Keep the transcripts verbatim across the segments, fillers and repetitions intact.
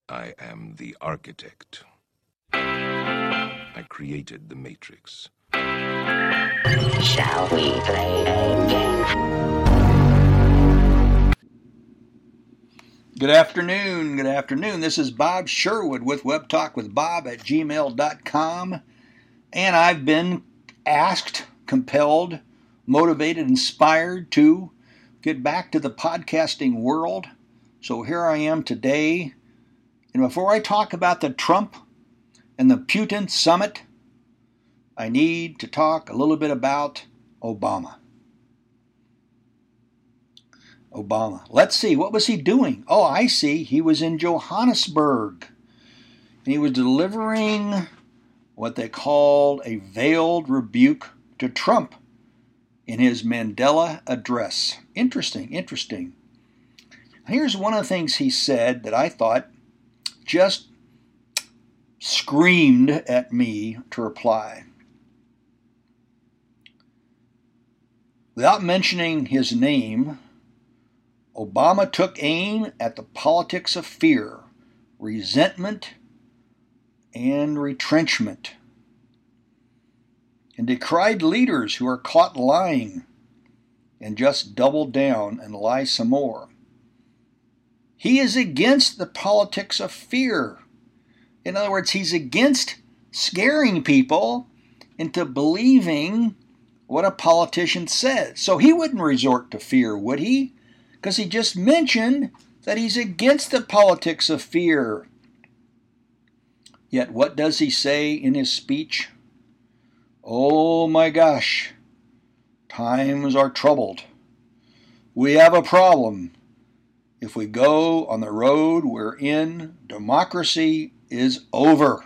I am the architect. I created the Matrix. Shall we play a game? Good afternoon. Good afternoon. This is Bob Sherwood with web talk with bob at gmail dot com. And I've been asked, compelled, motivated, inspired to get back to the podcasting world. So here I am today. And before I talk about the Trump and the Putin summit, I need to talk a little bit about Obama. Obama. Let's see, what was he doing? Oh, I see. He was in Johannesburg. And he was delivering what they called a veiled rebuke to Trump in his Mandela address. Interesting, interesting. Here's one of the things he said that I thought just screamed at me to reply. Without mentioning his name, Obama took aim at the politics of fear, resentment, and retrenchment, and decried leaders who are caught lying and just double down and lie some more. He is against the politics of fear. In other words, he's against scaring people into believing what a politician says. So he wouldn't resort to fear, would he? Because he just mentioned that he's against the politics of fear. Yet what does he say in his speech? Oh my gosh, times are troubled. We have a problem. If we go on the road we're in, democracy is over.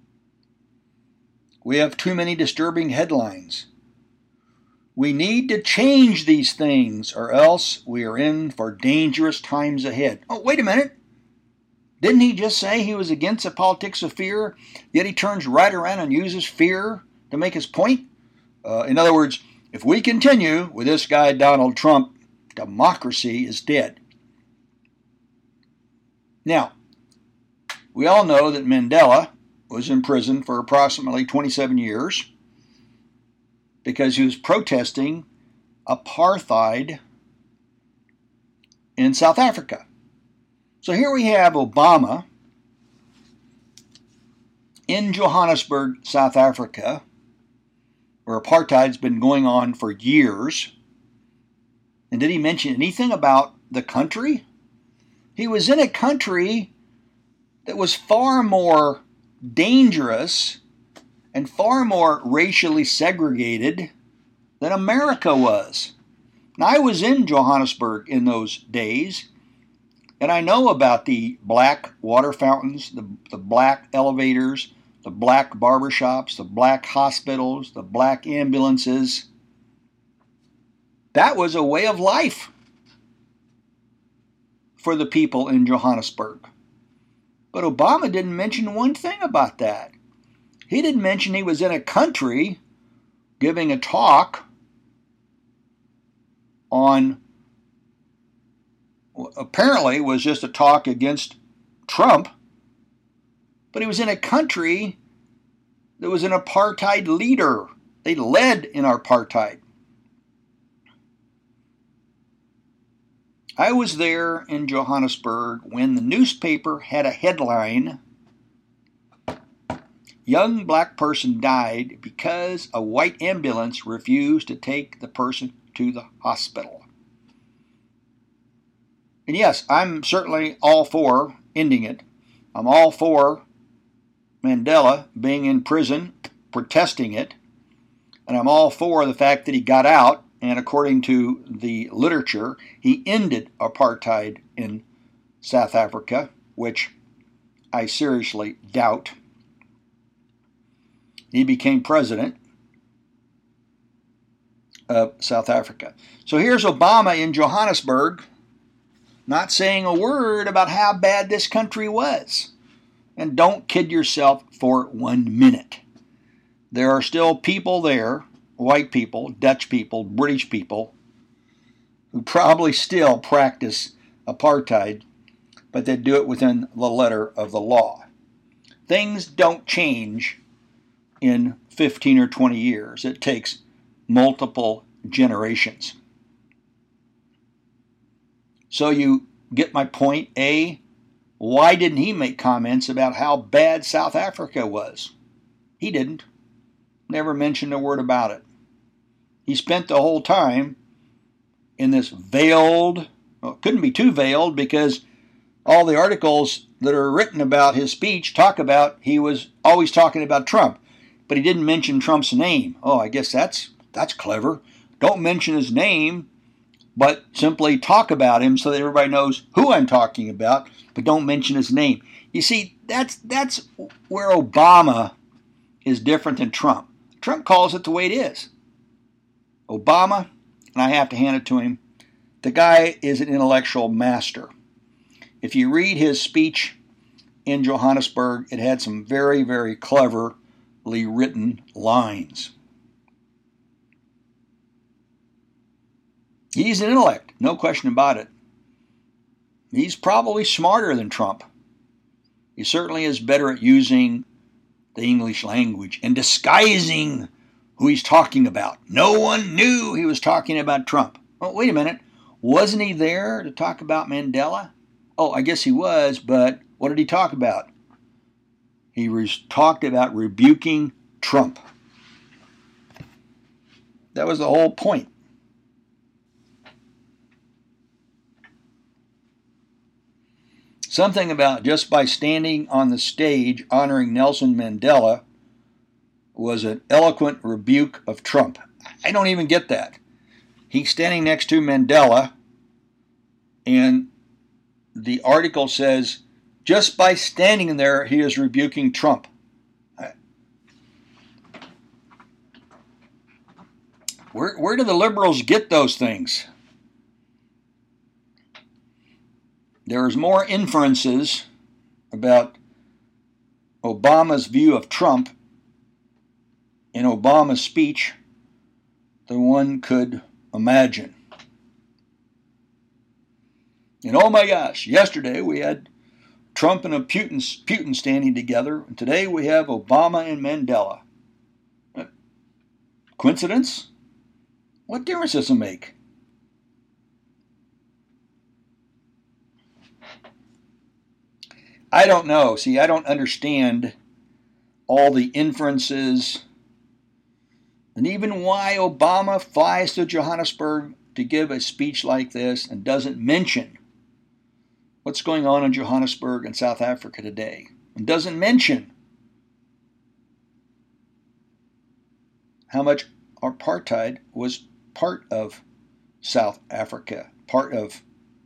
We have too many disturbing headlines. We need to change these things, or else we are in for dangerous times ahead. Oh, wait a minute. Didn't he just say he was against the politics of fear, yet he turns right around and uses fear to make his point? Uh, in other words, if we continue with this guy Donald Trump, democracy is dead. Now, we all know that Mandela was in prison for approximately twenty-seven years because he was protesting apartheid in South Africa. So here we have Obama in Johannesburg, South Africa, where apartheid's been going on for years. And did he mention anything about the country? He was in a country that was far more dangerous and far more racially segregated than America was. Now, I was in Johannesburg in those days, and I know about the black water fountains, the, the black elevators, the black barbershops, the black hospitals, the black ambulances. That was a way of life for the people in Johannesburg. But Obama didn't mention one thing about that. He didn't mention he was in a country giving a talk on, apparently was just a talk against Trump, but he was in a country that was an apartheid leader. They led in apartheid. I was there in Johannesburg when the newspaper had a headline, "Young black person died because a white ambulance refused to take the person to the hospital." And yes, I'm certainly all for ending it. I'm all for Mandela being in prison, protesting it. And I'm all for the fact that he got out, and according to the literature, he ended apartheid in South Africa, which I seriously doubt. He became president of South Africa. So here's Obama in Johannesburg, not saying a word about how bad this country was. And don't kid yourself for one minute. There are still people there, white people, Dutch people, British people, who probably still practice apartheid but they'd do it within the letter of the law. Things don't change in fifteen or twenty years. It takes multiple generations. So you get my point, A? Why didn't he make comments about how bad South Africa was? He didn't. Never mentioned a word about it. He spent the whole time in this veiled, well, it couldn't be too veiled because all the articles that are written about his speech talk about he was always talking about Trump, but he didn't mention Trump's name. Oh, I guess that's that's clever. Don't mention his name, but simply talk about him so that everybody knows who I'm talking about, but don't mention his name. You see, that's that's where Obama is different than Trump. Trump calls it the way it is. Obama, and I have to hand it to him, the guy is an intellectual master. If you read his speech in Johannesburg, it had some very, very cleverly written lines. He's an intellect, no question about it. He's probably smarter than Trump. He certainly is better at using the English language and disguising who he's talking about. No one knew he was talking about Trump. Oh, wait a minute. Wasn't he there to talk about Mandela? Oh, I guess he was, but what did he talk about? He was talked about rebuking Trump. That was the whole point. Something about just by standing on the stage honoring Nelson Mandela was an eloquent rebuke of Trump. I don't even get that. He's standing next to Mandela, and the article says, just by standing there, he is rebuking Trump. Where, where do the liberals get those things? There's more inferences about Obama's view of Trump in Obama's speech than one could imagine. And oh my gosh, yesterday we had Trump and a Putin, Putin standing together, and today we have Obama and Mandela. Coincidence? What difference does it make? I don't know. See, I don't understand all the inferences and even why Obama flies to Johannesburg to give a speech like this and doesn't mention what's going on in Johannesburg and South Africa today, and doesn't mention how much apartheid was part of South Africa, part of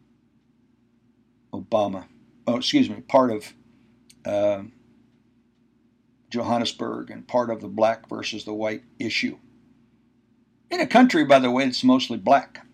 Obama. Oh, excuse me, part of uh, Johannesburg and part of the black versus the white issue. In a country, by the way, that's mostly black.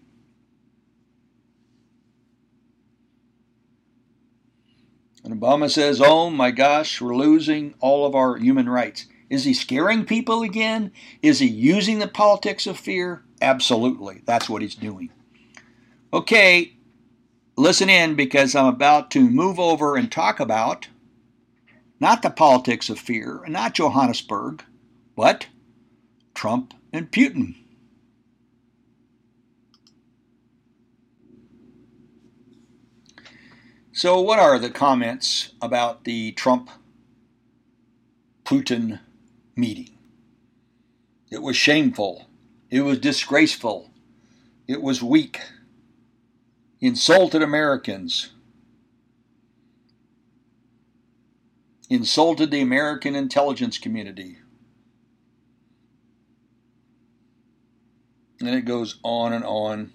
And Obama says, oh my gosh, we're losing all of our human rights. Is he scaring people again? Is he using the politics of fear? Absolutely, that's what he's doing. Okay. Listen in, because I'm about to move over and talk about not the politics of fear, not Johannesburg, but Trump and Putin. So what are the comments about the Trump-Putin meeting? It was shameful. It was disgraceful. It was weak. Insulted Americans, insulted the American intelligence community. And it goes on and on.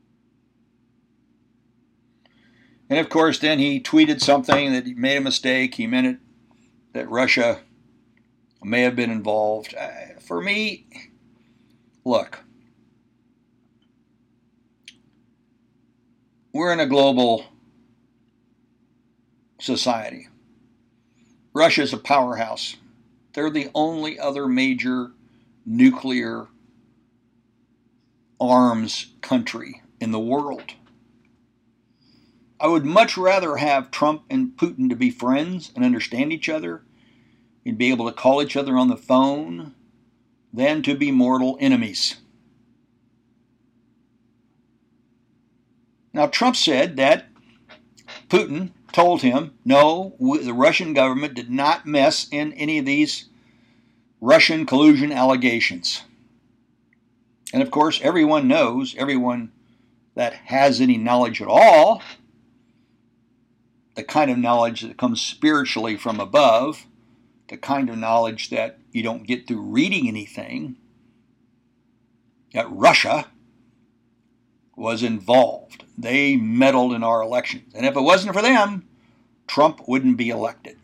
And of course, then he tweeted something that he made a mistake. He meant it that Russia may have been involved. Uh, for me, look. We're in a global society. Russia's a powerhouse. They're the only other major nuclear arms country in the world. I would much rather have Trump and Putin to be friends and understand each other and be able to call each other on the phone than to be mortal enemies. Now, Trump said that Putin told him, no, the Russian government did not mess in any of these Russian collusion allegations. And of course, everyone knows, everyone that has any knowledge at all, the kind of knowledge that comes spiritually from above, the kind of knowledge that you don't get through reading anything, that Russia was involved. They meddled in our elections. And if it wasn't for them, Trump wouldn't be elected.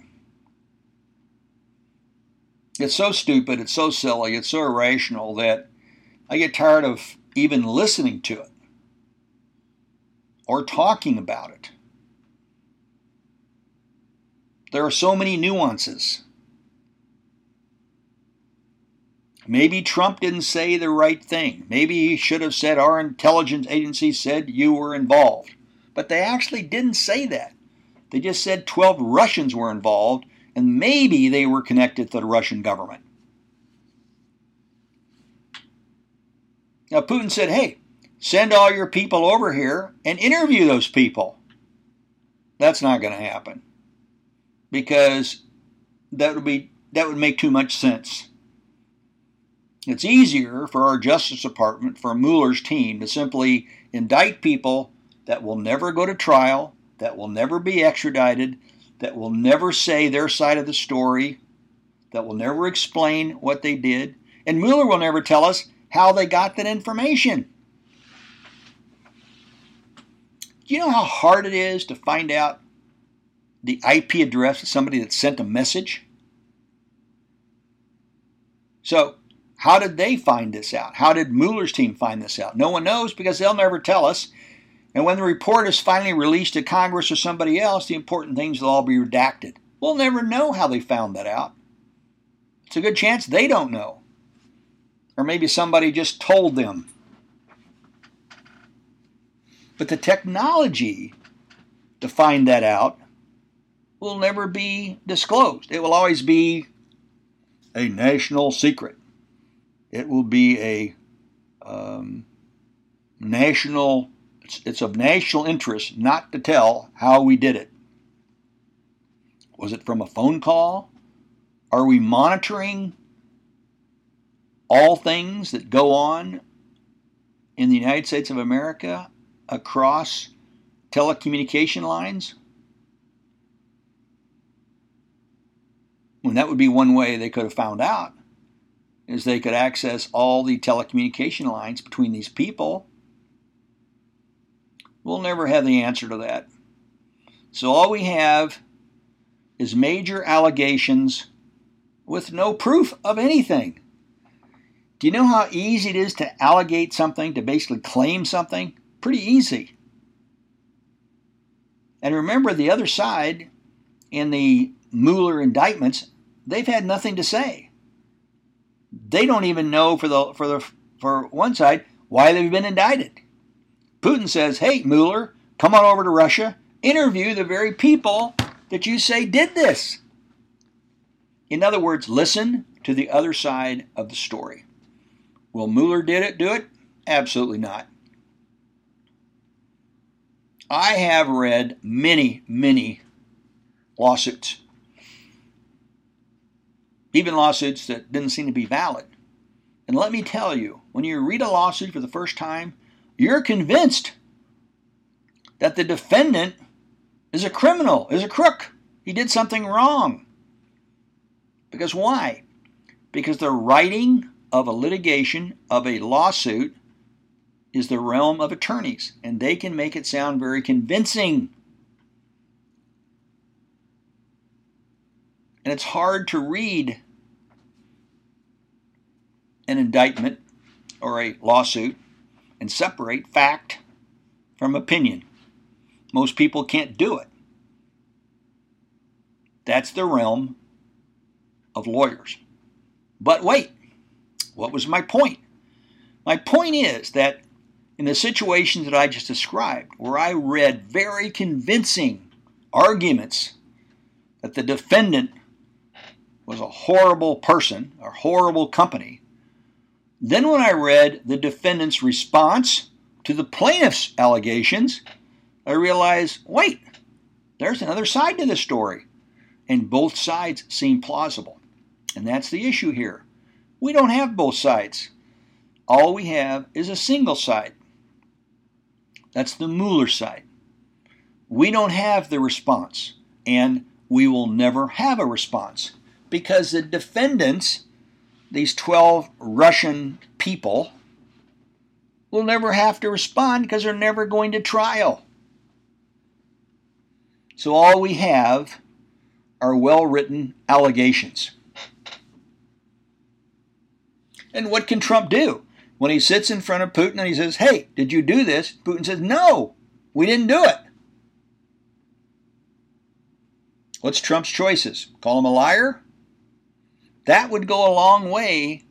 It's so stupid, it's so silly, it's so irrational that I get tired of even listening to it or talking about it. There are so many nuances. Maybe Trump didn't say the right thing. Maybe he should have said our intelligence agency said you were involved. But they actually didn't say that. They just said twelve Russians were involved, and maybe they were connected to the Russian government. Now Putin said, hey, send all your people over here and interview those people. That's not going to happen, because that would be that would make too much sense. It's easier for our Justice Department, for Mueller's team, to simply indict people that will never go to trial, that will never be extradited, that will never say their side of the story, that will never explain what they did, and Mueller will never tell us how they got that information. Do you know how hard it is to find out the I P address of somebody that sent a message? So, how did they find this out? How did Mueller's team find this out? No one knows, because they'll never tell us. And when the report is finally released to Congress or somebody else, the important things will all be redacted. We'll never know how they found that out. It's a good chance they don't know. Or maybe somebody just told them. But the technology to find that out will never be disclosed. It will always be a national secret. It will be a um, national, it's, it's of national interest not to tell how we did it. Was it from a phone call? Are we monitoring all things that go on in the United States of America across telecommunication lines? And that would be one way they could have found out, is they could access all the telecommunication lines between these people. We'll never have the answer to that. So all we have is major allegations with no proof of anything. Do you know how easy it is to allegate something, to basically claim something? Pretty easy. And remember, the other side, in the Mueller indictments, they've had nothing to say. They don't even know, for the for the for one side, why they've been indicted. Putin says, hey, Mueller, come on over to Russia, interview the very people that you say did this. In other words, listen to the other side of the story. Will Mueller did it do it? Absolutely not. I have read many, many lawsuits. Even lawsuits that didn't seem to be valid. And let me tell you, when you read a lawsuit for the first time, you're convinced that the defendant is a criminal, is a crook. He did something wrong. Because why? Because the writing of a litigation, of a lawsuit, is the realm of attorneys, and they can make it sound very convincing. And it's hard to read an indictment or a lawsuit and separate fact from opinion. Most people can't do it. That's the realm of lawyers. But wait, what was my point? My point is that in the situations that I just described, where I read very convincing arguments that the defendant was a horrible person, a horrible company, then when I read the defendant's response to the plaintiff's allegations, I realized, wait, there's another side to the story, and both sides seem plausible. And that's the issue here. We don't have both sides. All we have is a single side. That's the Mueller side. We don't have the response, and we will never have a response, because the defendants, these twelve Russian people, will never have to respond because they're never going to trial. So all we have are well-written allegations. And what can Trump do? When he sits in front of Putin and he says, hey, did you do this? Putin says, no, we didn't do it. What's Trump's choices? Call him a liar? That would go a long way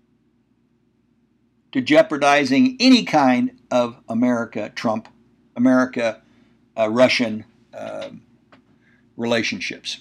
to jeopardizing any kind of America-Trump, America-Russian uh, relationships.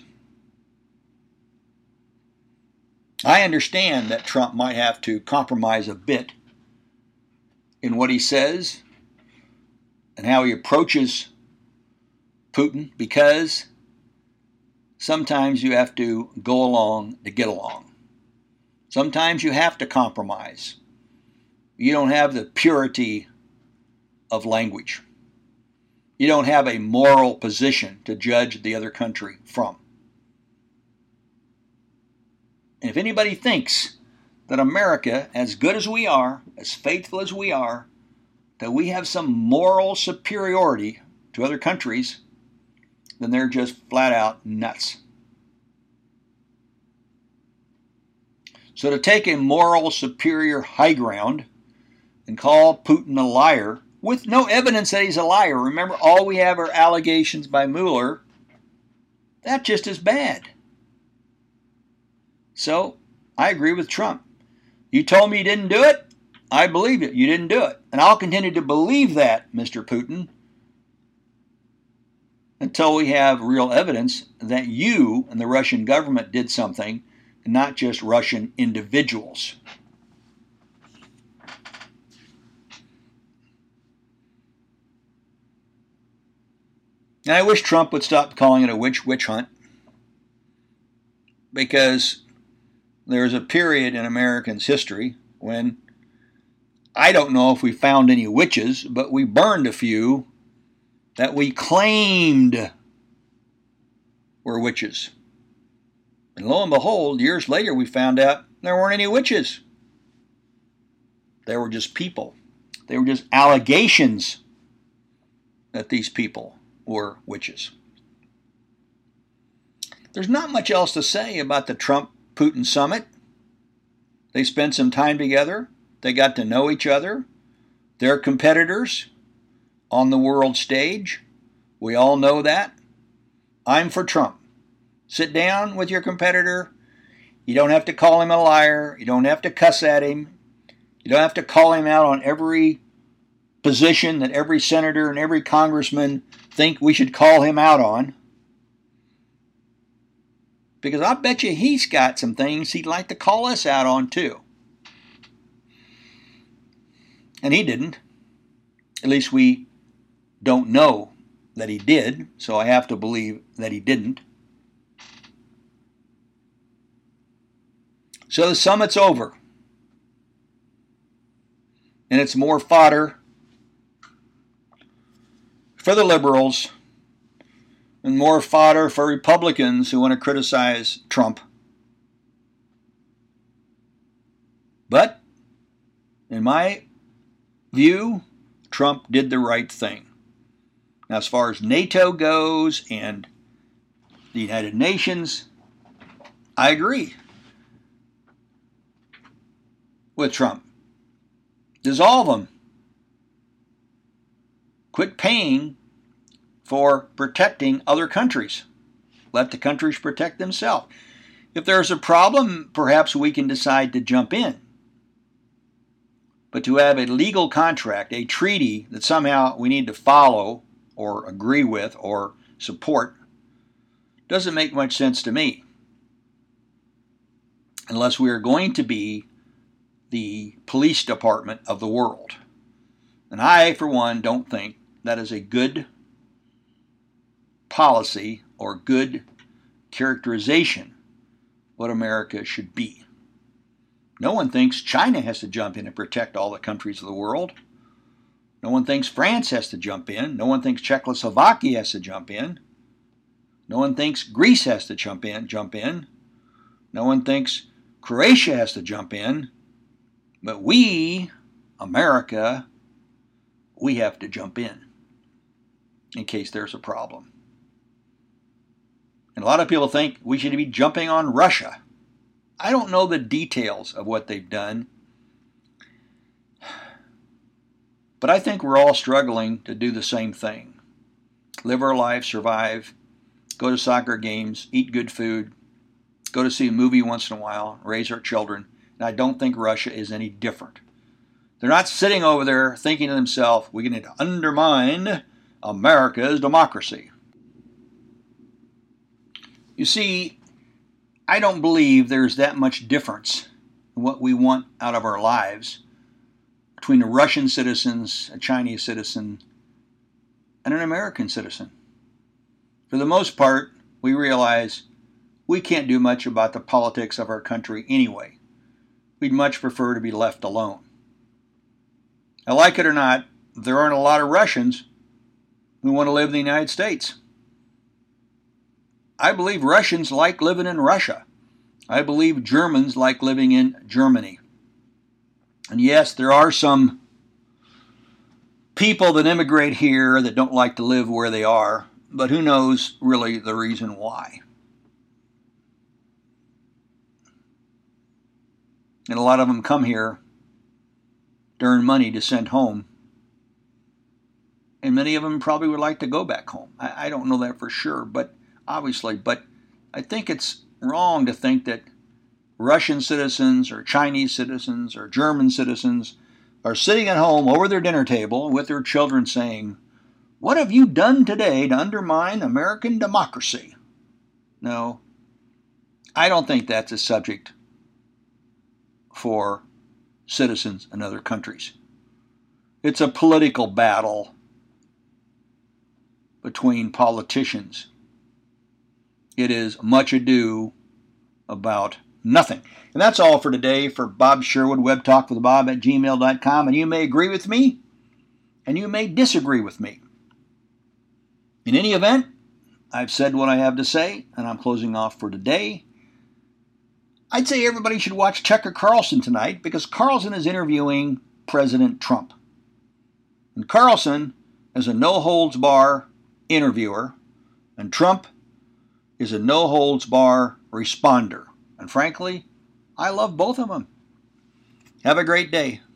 I understand that Trump might have to compromise a bit in what he says and how he approaches Putin, because sometimes you have to go along to get along. Sometimes you have to compromise. You don't have the purity of language. You don't have a moral position to judge the other country from. And if anybody thinks that America, as good as we are, as faithful as we are, that we have some moral superiority to other countries, then they're just flat out nuts. So to take a moral superior high ground and call Putin a liar with no evidence that he's a liar, remember, all we have are allegations by Mueller, that's just as bad. So I agree with Trump. You told me you didn't do it? I believe it. You didn't do it. And I'll continue to believe that, Mister Putin, until we have real evidence that you and the Russian government did something, and not just Russian individuals. And I wish Trump would stop calling it a witch witch hunt, because there's a period in Americans' history when I don't know if we found any witches, but we burned a few that we claimed were witches. And lo and behold, years later we found out there weren't any witches. They were just people. They were just allegations that these people were witches. There's not much else to say about the Trump-Putin summit. They spent some time together. They got to know each other. They're competitors on the world stage. We all know that. I'm for Trump. Sit down with your competitor. You don't have to call him a liar. You don't have to cuss at him. You don't have to call him out on every position that every senator and every congressman think we should call him out on. Because I bet you he's got some things he'd like to call us out on too. And he didn't. At least we don't know that he did, so I have to believe that he didn't. So the summit's over. And it's more fodder for the liberals and more fodder for Republicans who want to criticize Trump. But, in my view, Trump did the right thing. Now, as far as NATO goes and the United Nations, I agree with Trump. Dissolve them. Quit paying for protecting other countries. Let the countries protect themselves. If there's a problem, perhaps we can decide to jump in. But to have a legal contract, a treaty that somehow we need to follow or agree with or support, doesn't make much sense to me. Unless we are going to be the police department of the world. And I, for one, don't think that is a good policy or good characterization what America should be. No one thinks China has to jump in and protect all the countries of the world. No one thinks France has to jump in. No one thinks Czechoslovakia has to jump in. No one thinks Greece has to jump in, jump in. No one thinks Croatia has to jump in. But we, America, we have to jump in in case there's a problem. And a lot of people think we should be jumping on Russia. I don't know the details of what they've done, but I think we're all struggling to do the same thing. Live our lives, survive, go to soccer games, eat good food, go to see a movie once in a while, raise our children. And I don't think Russia is any different. They're not sitting over there thinking to themselves, we're going to undermine America's democracy. You see, I don't believe there's that much difference in what we want out of our lives between a Russian citizen, a Chinese citizen, and an American citizen. For the most part, we realize we can't do much about the politics of our country anyway. We'd much prefer to be left alone. Now, like it or not, there aren't a lot of Russians who want to live in the United States. I believe Russians like living in Russia. I believe Germans like living in Germany. And yes, there are some people that immigrate here that don't like to live where they are, but who knows really the reason why. And a lot of them come here to earn money to send home. And many of them probably would like to go back home. I, I don't know that for sure, but obviously. But I think it's wrong to think that Russian citizens or Chinese citizens or German citizens are sitting at home over their dinner table with their children saying, "What have you done today to undermine American democracy?" No, I don't think that's a subject for citizens in other countries. It's a political battle between politicians. It is much ado about nothing. And that's all for today for Bob Sherwood, Web Talk with Bob at gmail dot com. And you may agree with me, and you may disagree with me. In any event, I've said what I have to say, and I'm closing off for today. I'd say everybody should watch Tucker Carlson tonight because Carlson is interviewing President Trump. And Carlson is a no-holds-bar interviewer, and Trump is a no-holds-bar responder. And frankly, I love both of them. Have a great day.